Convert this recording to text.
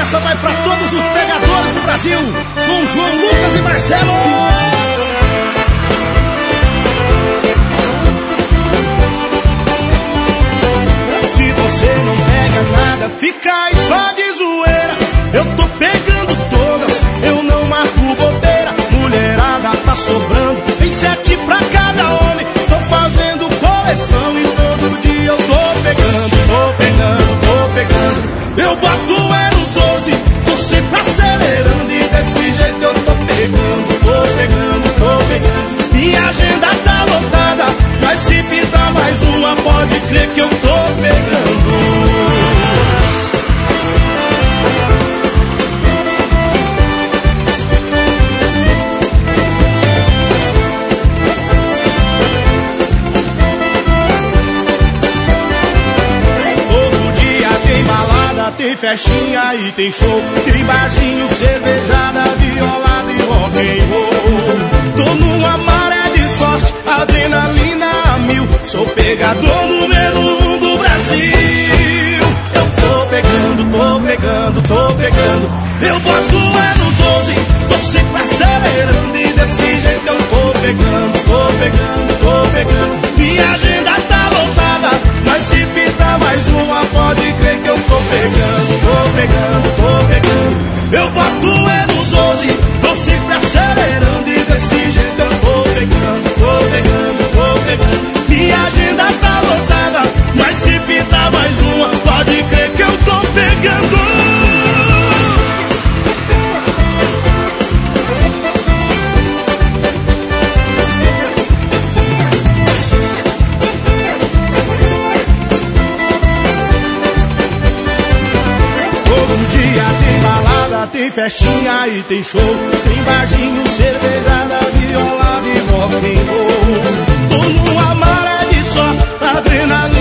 Essa vai pra todos os pegadores do Brasil, com João Lucas e Marcelo. Se você não pega nada, fica aí só de zoeira. Eu tô pegando todas, eu não marco bobeira. Mulherada tá sobrando, tem 7 pra cada homem. Tô fazendo coleção e todo dia eu tô pegando, tô pegando, tô pegando. Eu boto no 12, tô sempre acelerando e desse jeito eu tô pegando, tô pegando, tô pegando. Minha agenda tá lotada, mas se pintar mais uma, pode crer que eu tô pegando. Tem festinha e tem show, tem barzinho, cervejada, violada e rock and roll. Tô numa maré de sorte, adrenalina a mil. Sou pegador número 1 do Brasil. Eu tô pegando, tô pegando, tô pegando. Eu boto no 12, tô sempre acelerando e desse jeito eu tô pegando, tô pegando, tô pegando. Minha agenda tá lotada, mas se pintar mais uma, pode crer que eu tô pegando, tô pegando, tô pegando. Eu boto no 12, tô sempre acelerando e desse jeito eu tô pegando, tô pegando, tô pegando. Minha agenda tá lotada, mas se pintar mais uma, pode crer que eu tô pegando. Tem festinha e tem show, tem barzinho, cervejada, violada e rock and roll. Tô numa maré de sorte, adrenalina